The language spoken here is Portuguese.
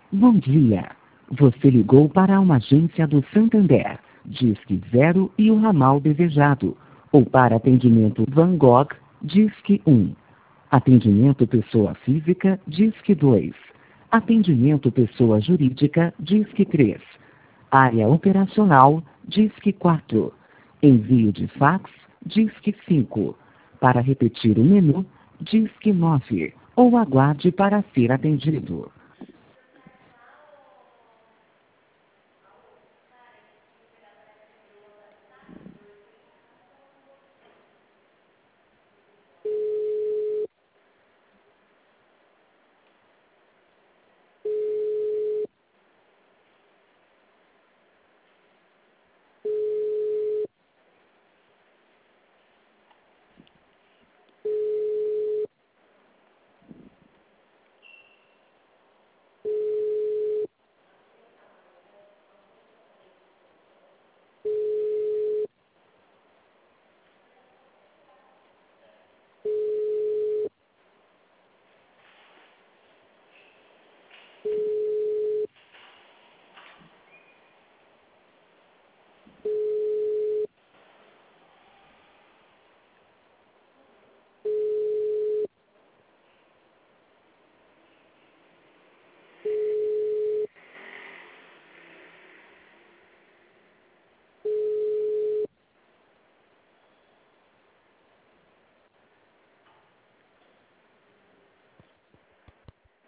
Bom dia. Você ligou para uma agência do Santander, Disque 0 e o ramal desejado. Ou para atendimento Van Gogh, Disque 1. Atendimento pessoa física, Disque 2. Atendimento pessoa jurídica, Disque 3. Área operacional, Disque 4. Envio de fax, Disque 5. Para repetir o menu, Disque 9. Ou aguarde para ser atendido.